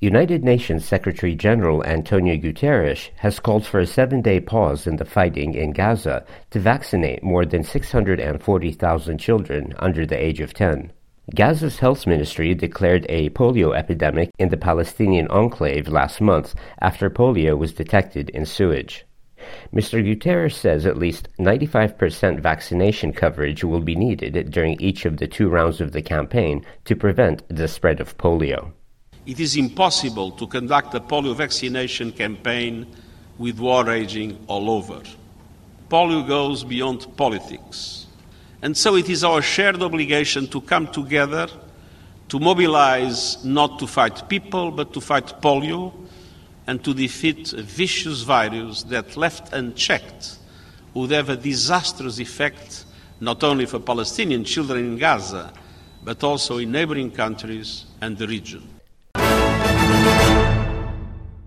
United Nations Secretary-General Antonio Guterres has called for a 7-day pause in the fighting in Gaza to vaccinate more than 640,000 children under the age of 10. Gaza's health ministry declared a polio epidemic in the Palestinian enclave last month after polio was detected in sewage. Mr. Guterres says at least 95% vaccination coverage will be needed during each of the 2 rounds of the campaign to prevent the spread of polio. It is impossible to conduct a polio vaccination campaign with war raging all over. Polio goes beyond politics. And so it is our shared obligation to come together, to mobilize not to fight people, but to fight polio, and to defeat a vicious virus that, left unchecked, would have a disastrous effect not only for Palestinian children in Gaza, but also in neighboring countries and the region.